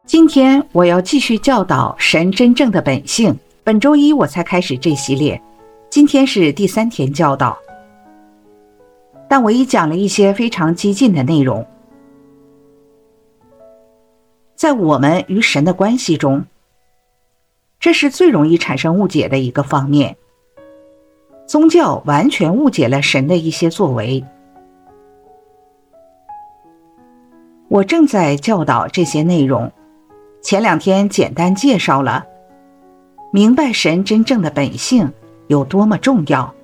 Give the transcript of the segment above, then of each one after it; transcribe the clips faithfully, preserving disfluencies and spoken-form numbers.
今天我要继续教导神真正的本性。本周一我才开始这系列，今天是第三天教导，但我已讲了一些非常激进的内容。在我们与神的关系中，这是最容易产生误解的一个方面。宗教完全误解了神的一些作为。我正在教导这些内容，前两天简单介绍了明白神真正的本性有多么重要。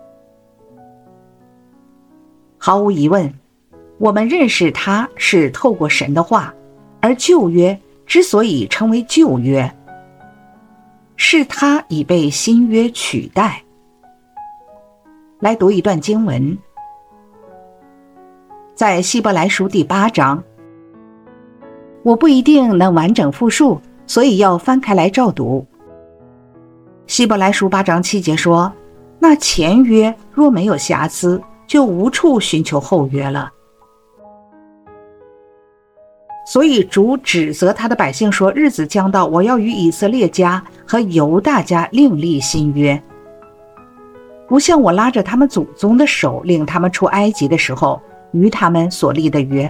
毫无疑问，我们认识他是透过神的话，而旧约之所以称为旧约，是他已被新约取代。来读一段经文，在希伯来书第八章，我不一定能完整复述，所以要翻开来照读。希伯来书八章七节说，那前约若没有瑕疵，就无处寻求后约了。所以主指责他的百姓说，日子将到，我要与以色列家和犹大家另立新约，不像我拉着他们祖宗的手领他们出埃及的时候与他们所立的约，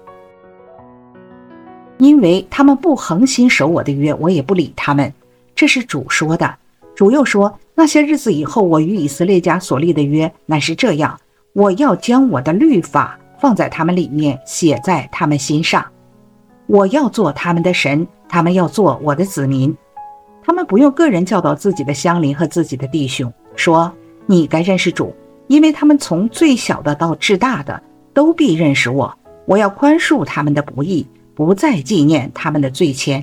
因为他们不恒心守我的约，我也不理他们。这是主说的。主又说，那些日子以后，我与以色列家所立的约乃是这样，我要将我的律法放在他们里面，写在他们心上，我要做他们的神，他们要做我的子民。他们不用个人教导自己的乡邻和自己的弟兄，说你该认识主，因为他们从最小的到至大的都必认识我，我要宽恕他们的不义，不再纪念他们的罪愆。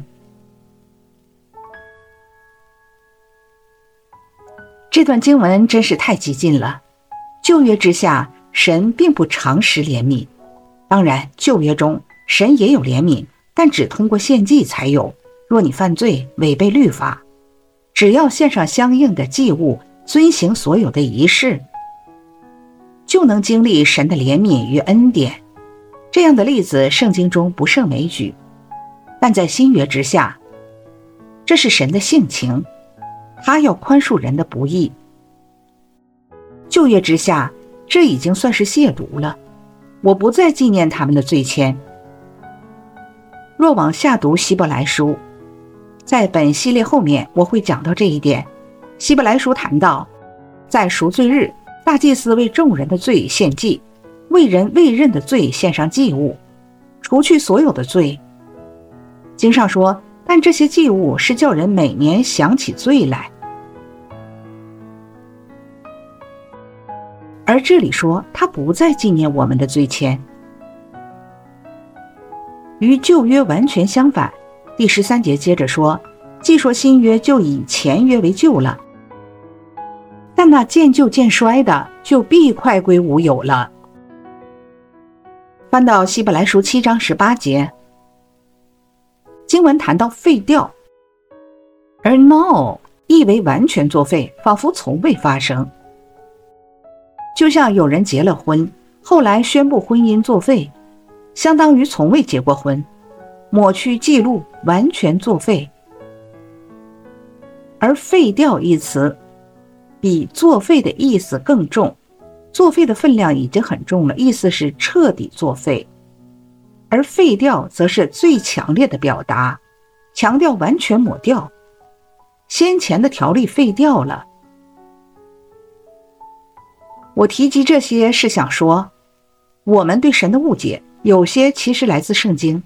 这段经文真是太激进了。旧约之下，神并不常施怜悯，当然旧约中神也有怜悯，但只通过献祭才有。若你犯罪违背律法，只要献上相应的祭物，遵行所有的仪式，就能经历神的怜悯与恩典。这样的例子圣经中不胜枚举，但在新约之下，这是神的性情，他要宽恕人的不义。旧约之下，这已经算是亵渎了，我不再纪念他们的罪愆。若往下读希伯来书，在本系列后面我会讲到这一点。希伯来书谈到，在赎罪日，大祭司为众人的罪献祭，为人未认的罪献上祭物，除去所有的罪。经上说，但这些祭物是叫人每年想起罪来。而这里说，他不再纪念我们的罪愆。与旧约完全相反。第十三节接着说，既说新约就以前约为旧了，但那渐旧渐衰的，就必快归无有了。翻到希伯来书七章十八节，经文谈到废掉，而 no 意为完全作废，仿佛从未发生。就像有人结了婚，后来宣布婚姻作废，相当于从未结过婚，抹去记录，完全作废。而废掉一词比作废的意思更重，作废的分量已经很重了，意思是彻底作废，而废掉则是最强烈的表达，强调完全抹掉，先前的条例废掉了。我提及这些是想说，我们对神的误解有些其实来自圣经，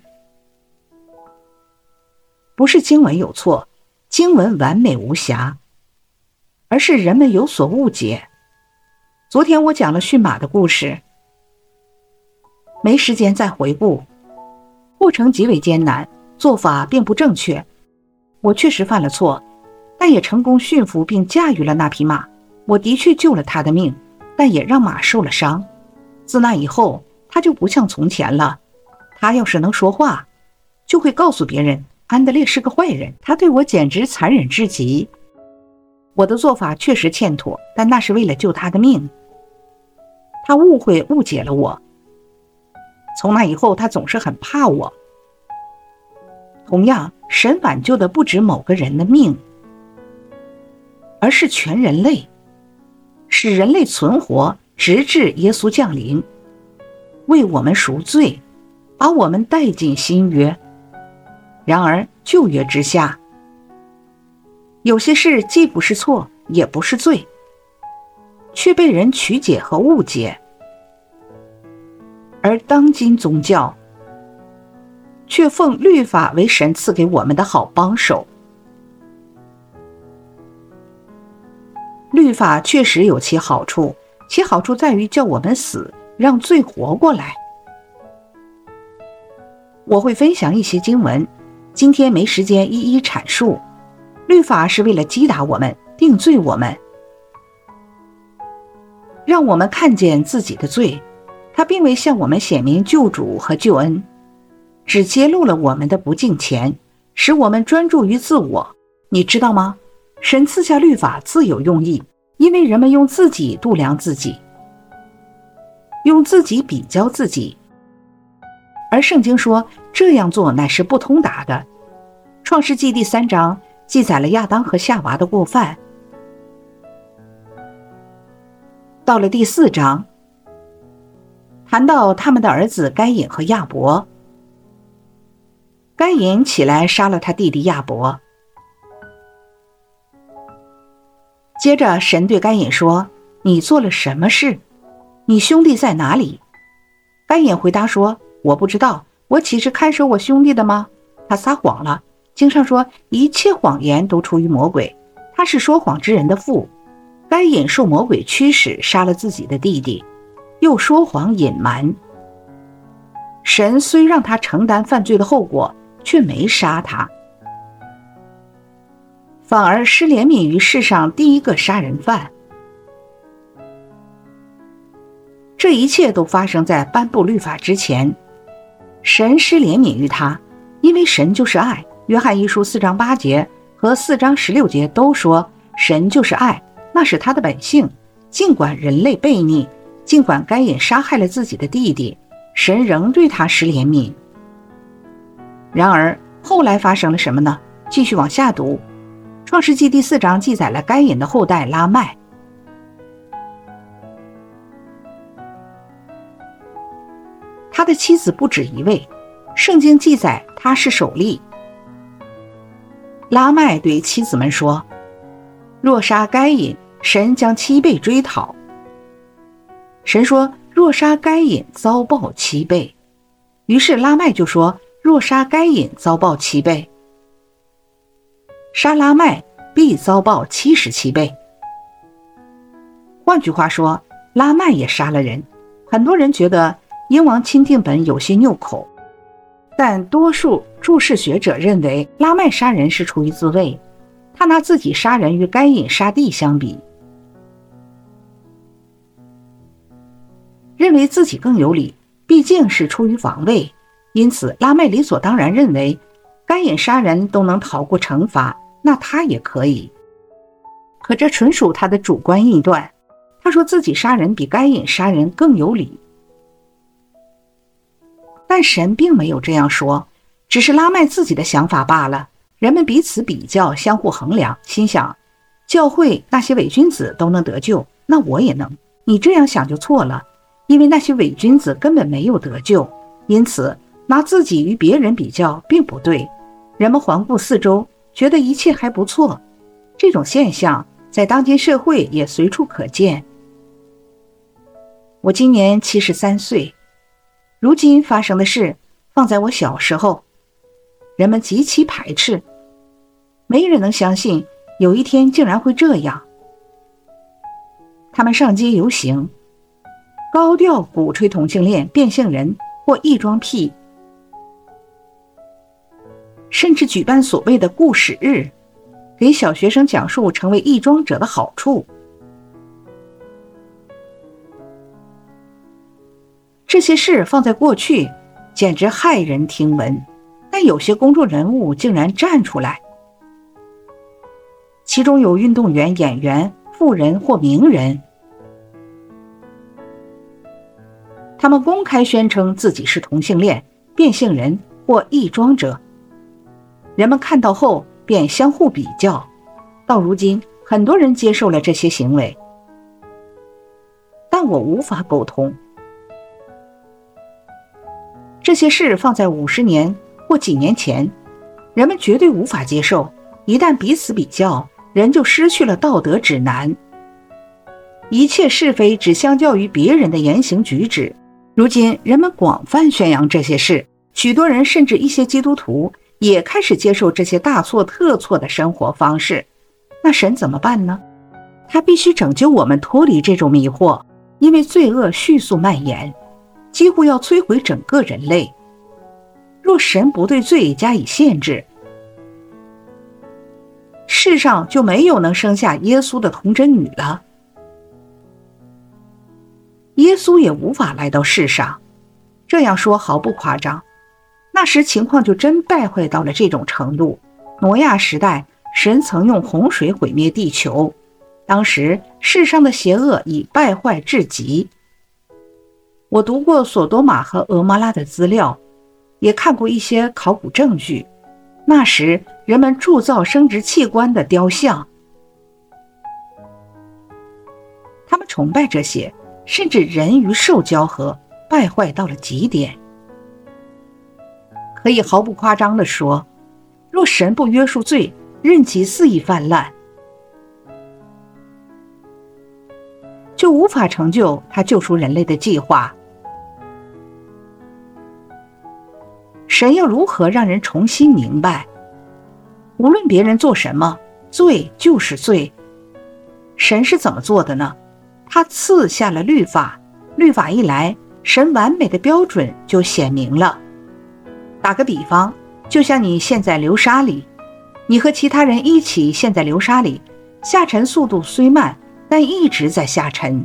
不是经文有错，经文完美无瑕，而是人们有所误解。昨天我讲了驯马的故事，没时间再回顾，过程极为艰难，做法并不正确，我确实犯了错，但也成功驯服并驾驭了那匹马。我的确救了他的命，但也让马受了伤。自那以后，他就不像从前了。他要是能说话，就会告诉别人安德烈是个坏人，他对我简直残忍至极。我的做法确实欠妥，但那是为了救他的命。他误会误解了我，从那以后他总是很怕我。 同样，神挽救的不止某个人的命，而是全人类，使人类存活，直至耶稣降临，为我们赎罪，把我们带进新约。然而旧约之下，有些事既不是错，也不是罪，却被人曲解和误解。而当今宗教却奉律法为神赐给我们的好帮手。律法确实有其好处，其好处在于叫我们死，让罪活过来。我会分享一些经文，今天没时间一一阐述。律法是为了击打我们，定罪我们，让我们看见自己的罪。它并未向我们显明救主和救恩，只揭露了我们的不敬虔，使我们专注于自我。你知道吗？神赐下律法自有用意，因为人们用自己度量自己，用自己比较自己。而圣经说这样做乃是不通达的。创世纪第三章记载了亚当和夏娃的过犯。到了第四章，谈到他们的儿子该隐和亚伯。该隐起来杀了他弟弟亚伯。接着神对该隐说，你做了什么事？你兄弟在哪里？该隐回答说，我不知道，我岂是看守我兄弟的吗？他撒谎了。经上说，一切谎言都出于魔鬼，他是说谎之人的父。该隐受魔鬼驱使，杀了自己的弟弟，又说谎隐瞒。神虽让他承担犯罪的后果，却没杀他，反而施怜悯于世上第一个杀人犯。这一切都发生在颁布律法之前。神施怜悯于他，因为神就是爱。约翰一书四章八节和四章十六节都说神就是爱，那是他的本性。尽管人类悖逆，尽管该隐杀害了自己的弟弟，神仍对他施怜悯。然而后来发生了什么呢？继续往下读，创世纪第四章记载了该隐的后代拉麦。他的妻子不止一位，圣经记载他是首例。拉麦对妻子们说，若杀该隐，神将七倍追讨。神说，若杀该隐，遭报七倍。于是拉麦就说，若杀该隐，遭报七倍。杀拉麦必遭报七十七倍。换句话说，拉麦也杀了人。很多人觉得英王钦定本有些拗口，但多数注释学者认为拉麦杀人是出于自卫，他拿自己杀人与该隐杀弟相比，认为自己更有理，毕竟是出于防卫，因此拉麦理所当然认为该隐杀人都能逃过惩罚，那他也可以。可这纯属他的主观臆断，他说自己杀人比该隐杀人更有理。但神并没有这样说，只是拉麦自己的想法罢了。人们彼此比较，相互衡量，心想教会那些伪君子都能得救，那我也能。你这样想就错了，因为那些伪君子根本没有得救，因此拿自己与别人比较并不对。人们环顾四周，觉得一切还不错，这种现象在当今社会也随处可见。我今年七十三岁，如今发生的事放在我小时候，人们极其排斥，没人能相信有一天竟然会这样。他们上街游行，高调鼓吹同性恋、变性人或异装癖，甚至举办所谓的故事日，给小学生讲述成为异装者的好处。这些事放在过去简直骇人听闻，但有些公众人物竟然站出来，其中有运动员、演员、富人或名人，他们公开宣称自己是同性恋、变性人或异装者。 人们看到后便相互比较，到如今很多人接受了这些行为，但我无法沟通。这些事放在五十年或几年前，人们绝对无法接受，一旦彼此比较，人就失去了道德指南，一切是非只相较于别人的言行举止。如今人们广泛宣扬这些事，许多人甚至一些基督徒也开始接受这些大错特错的生活方式。那神怎么办呢？他必须拯救我们脱离这种迷惑，因为罪恶迅速蔓延，几乎要摧毁整个人类。若神不对罪加以限制，世上就没有能生下耶稣的童贞女了，耶稣也无法来到世上。这样说毫不夸张，那时情况就真败坏到了这种程度。挪亚时代，神曾用洪水毁灭地球，当时世上的邪恶已败坏至极。我读过索多玛和俄摩拉的资料，也看过一些考古证据，那时人们铸造生殖器官的雕像，他们崇拜这些，甚至人与兽交合，败坏到了极点。可以毫不夸张地说，若神不约束罪，任其肆意泛滥，就无法成就他救赎人类的计划。神要如何让人重新明白，无论别人做什么，罪就是罪。神是怎么做的呢？他赐下了律法，律法一来，神完美的标准就显明了。打个比方，就像你陷在流沙里，你和其他人一起陷在流沙里，下沉速度虽慢，但一直在下沉。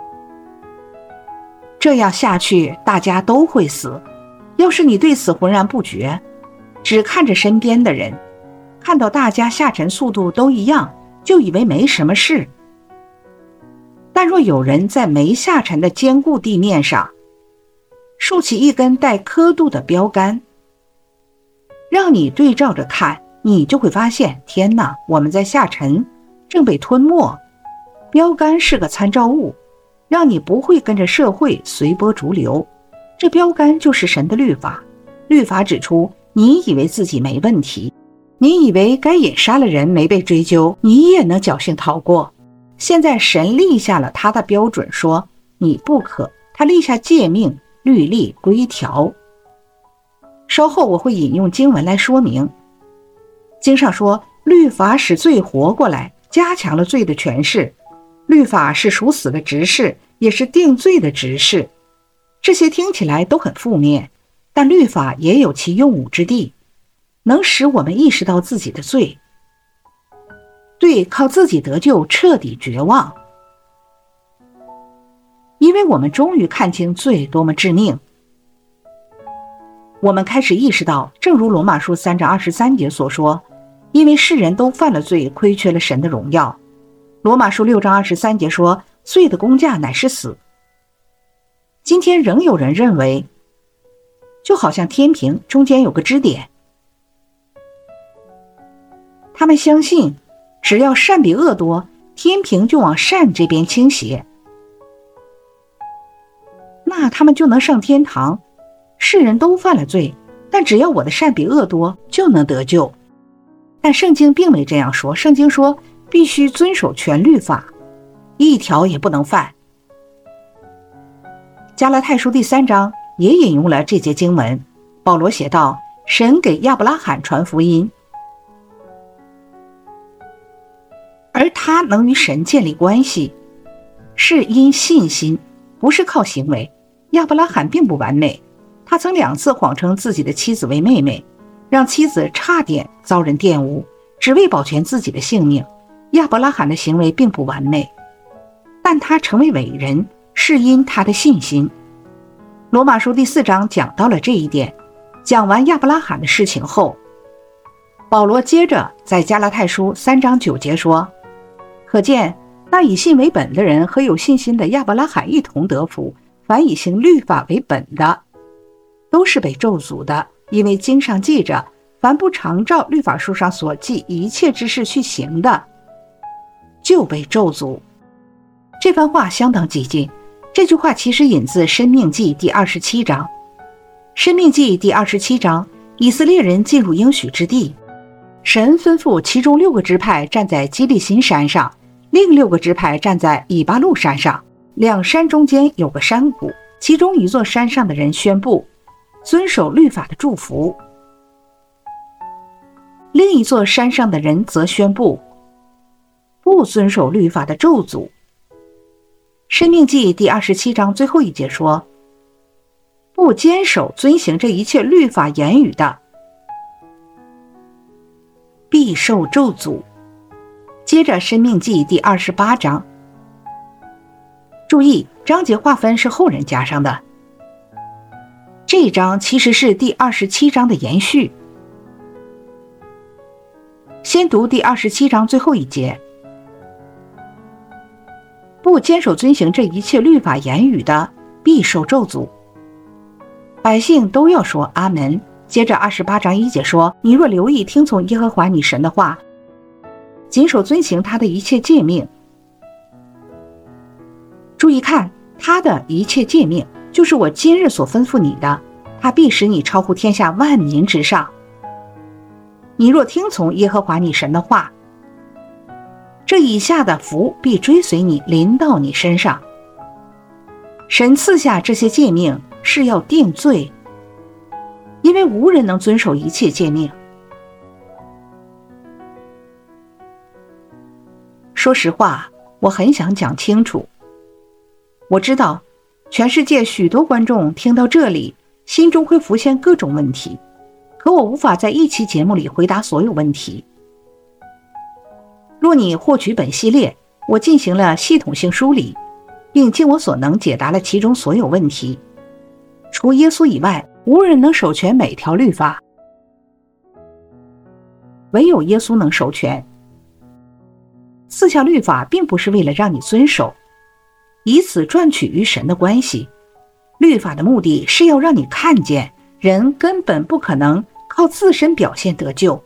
这样下去，大家都会死。要是你对此浑然不觉，只看着身边的人，看到大家下沉速度都一样，就以为没什么事。但若有人在没下沉的坚固地面上竖起一根带刻度的标杆，让你对照着看，你就会发现，天哪，我们在下沉，正被吞没。标杆是个参照物，让你不会跟着社会随波逐流。这标杆就是神的律法，律法指出，你以为自己没问题，你以为该隐杀了人没被追究，你也能侥幸逃过。现在神立下了他的标准，说你不可，他立下诫命、律例、规条。稍后我会引用经文来说明。经上说，律法使罪活过来，加强了罪的权势。律法是属死的执事，也是定罪的执事。这些听起来都很负面，但律法也有其用武之地，能使我们意识到自己的罪，对靠自己得救彻底绝望。因为我们终于看清罪多么致命，我们开始意识到，正如罗马书三章二十三节所说，因为世人都犯了罪，亏缺了神的荣耀。罗马书六章二十三节说，罪的工价乃是死。今天仍有人认为，就好像天平中间有个支点，他们相信只要善比恶多，天平就往善这边倾斜，那他们就能上天堂。世人都犯了罪，但只要我的善比恶多，就能得救。但圣经并没这样说，圣经说必须遵守全律法，一条也不能犯。加拉太书第三章也引用了这节经文，保罗写道，神给亚伯拉罕传福音，而他能与神建立关系，是因信心，不是靠行为。亚伯拉罕并不完美，他曾两次谎称自己的妻子为妹妹，让妻子差点遭人玷污，只为保全自己的性命。亚伯拉罕的行为并不完美，但他成为伟人是因他的信心。罗马书第四章讲到了这一点。讲完亚伯拉罕的事情后，保罗接着在加拉太书三章九节说，可见那以信为本的人和有信心的亚伯拉罕一同得福，凡以行律法为本的都是被咒诅的，因为经上记着， 凡不常照律法书上所记一切之事去行的，就被咒诅。这番话相当激进，这句话其实引自《申命记》第二十七章。《申命记》第二十七章，以色列人进入应许之地，神吩咐其中六个支派站在基利心山上，另六个支派站在以巴路山上，两山中间有个山谷，其中一座山上的人宣布遵守律法的祝福，另一座山上的人则宣布不遵守律法的咒诅。申命记第二十七章最后一节说，不坚守遵行这一切律法言语的，必受咒诅。接着申命记第二十八章，注意章节划分是后人加上的，这一章其实是第二十七章的延续。先读第二十七章最后一节，不坚守遵行这一切律法言语的，必受咒诅。百姓都要说阿门。接着二十八章一节说，你若留意听从耶和华你神的话，谨守遵行他的一切诫命。注意看，他的一切诫命，就是我今日所吩咐你的，他必使你超乎天下万民之上。你若听从耶和华你神的话，这以下的福必追随你，临到你身上。神赐下这些诫命是要定罪，因为无人能遵守一切诫命。说实话，我很想讲清楚。我知道全世界许多观众听到这里，心中会浮现各种问题，可我无法在一期节目里回答所有问题。若你获取本系列，我进行了系统性梳理，并尽我所能解答了其中所有问题。除耶稣以外，无人能守全每条律法，唯有耶稣能守全。四项律法并不是为了让你遵守，以此赚取与神的关系。律法的目的是要让你看见，人根本不可能靠自身表现得救，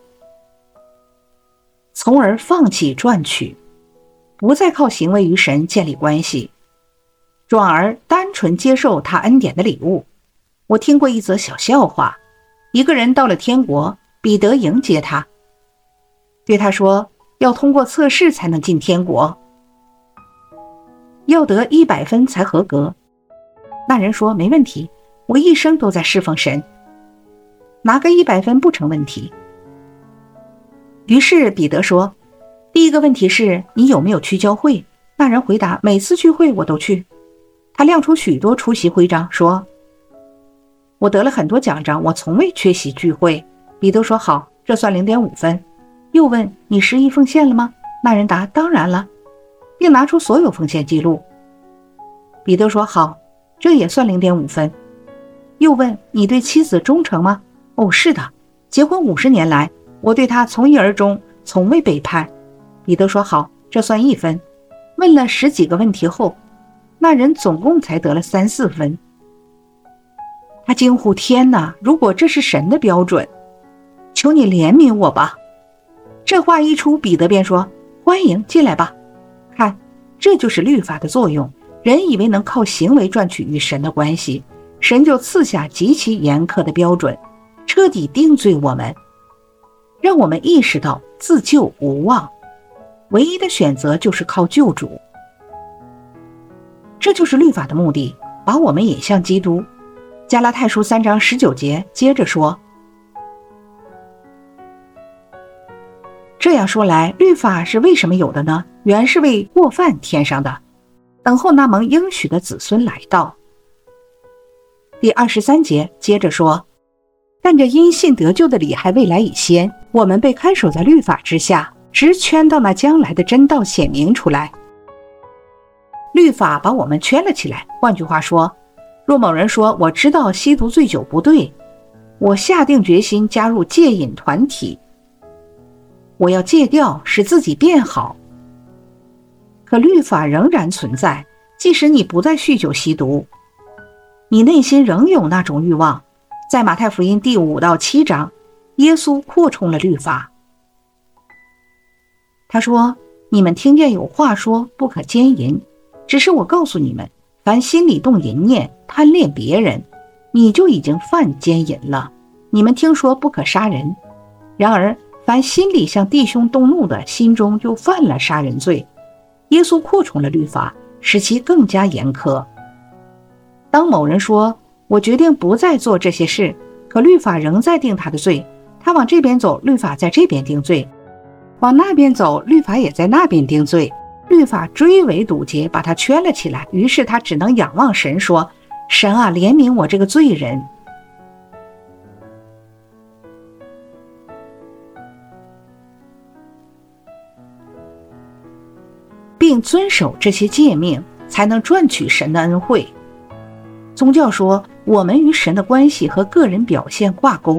从而放弃赚取，不再靠行为与神建立关系，转而单纯接受他恩典的礼物。我听过一则小笑话，一个人到了天国，彼得迎接他，对他说，要通过测试才能进天国，要得一百分才合格。那人说，没问题，我一生都在侍奉神，拿个一百分不成问题。于是彼得说，第一个问题是你有没有去教会？那人回答，每次聚会我都去。他亮出许多出席徽章，说，我得了很多奖章，我从未缺席聚会。彼得说，好，这算 零点五 分。又问，你十一奉献了吗？那人答，当然了，并拿出所有奉献记录。彼得说，好，这也算 零点五 分。又问，你对妻子忠诚吗？哦，是的，结婚五十年来，我对她从一而终，从未背叛。彼得说，好，这算一分。问了十几个问题后，那人总共才得了三四分。他惊呼，天哪，如果这是神的标准，求你怜悯我吧。这话一出，彼得便说，欢迎进来吧。看，这就是律法的作用。人以为能靠行为赚取与神的关系，神就赐下极其严苛的标准，彻底定罪我们，让我们意识到自救无望，唯一的选择就是靠救主。这就是律法的目的，把我们引向基督。加拉太书三章十九节接着说，这样说来，律法是为什么有的呢？原是为过犯添上的，等候那蒙应许的子孙来到。第二十三节接着说，但这因信得救的理还未来以先，我们被看守在律法之下，直圈到那将来的真道显明出来。律法把我们圈了起来。换句话说，若某人说，我知道吸毒醉酒不对，我下定决心加入戒瘾团体，我要戒掉，使自己变好。可律法仍然存在，即使你不再酗酒吸毒，你内心仍有那种欲望。在马太福音第五到七章， 耶稣扩充了律法。他说，你们听见有话说不可奸淫，只是我告诉你们，凡心里动淫念贪恋别人，你就已经犯奸淫了。你们听说不可杀人，然而凡心里向弟兄动怒的，心中就犯了杀人罪。耶稣扩充了律法，使其更加严苛。当某人说，我决定不再做这些事，可律法仍在定他的罪，他往这边走，律法在这边定罪，往那边走，律法也在那边定罪，律法追尾堵截，把他圈了起来，于是他只能仰望神说，神啊，怜悯我这个罪人。并遵守这些诫命，才能赚取神的恩惠。宗教说我们与神的关系和个人表现挂钩，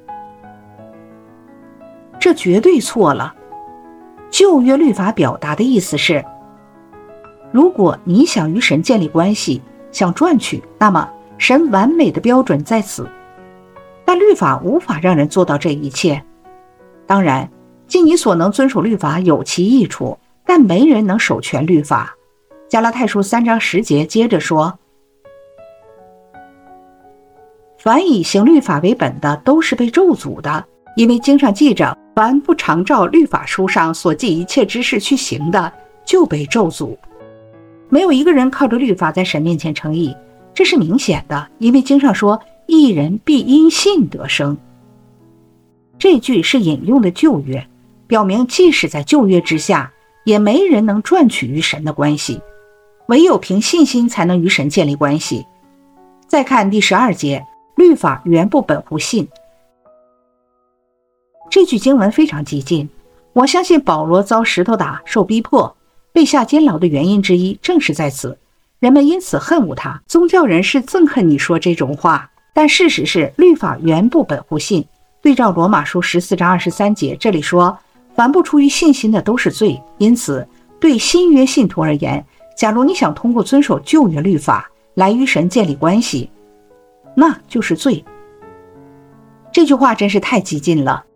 这绝对错了。旧约律法表达的意思是，如果你想与神建立关系，想赚取，那么神完美的标准在此，但律法无法让人做到这一切。当然，尽你所能遵守律法有其益处，但没人能守全律法。加拉太书三章十节接着说，凡以行律法为本的，都是被咒诅的，因为经上记着，凡不常照律法书上所记一切之事去行的，就被咒诅。没有一个人靠着律法在神面前称义，这是明显的，因为经上说，义人必因信得生。这句是引用的旧约，表明即使在旧约之下，也没人能赚取与神的关系，唯有凭信心才能与神建立关系。再看第十二节，律法原不本乎信。这句经文非常激进，我相信保罗遭石头打、受逼迫、被下监牢的原因之一正是在此，人们因此恨恶他。宗教人士憎恨你说这种话，但事实是律法原不本乎信。对照罗马书十四章二十三节，这里说，凡不出于信心的都是罪。因此对新约信徒而言，假如你想通过遵守旧约律法来与神建立关系，那就是罪。这句话真是太激进了。